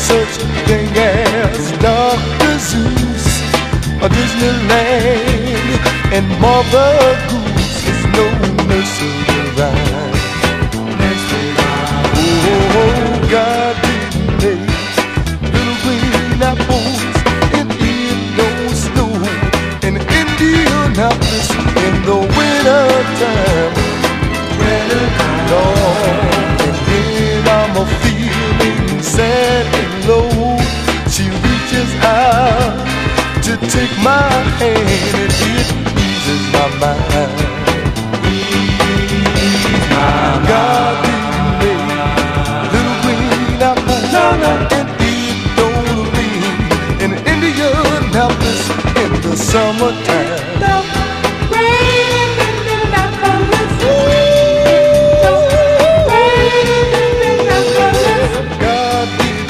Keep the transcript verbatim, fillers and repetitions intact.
such thing as Doctor Zeus or Disneyland, and Mother Goose is no nursery rhyme. Oh, God didn't make little green apples and it don't snow in Indianapolis in the winter time. Winter time. Lord, and when I'm a feeling sad and low, she reaches out to take my hand and it eases my mind. God didn't make little green apples and it don't rain in Indianapolis in the summertime.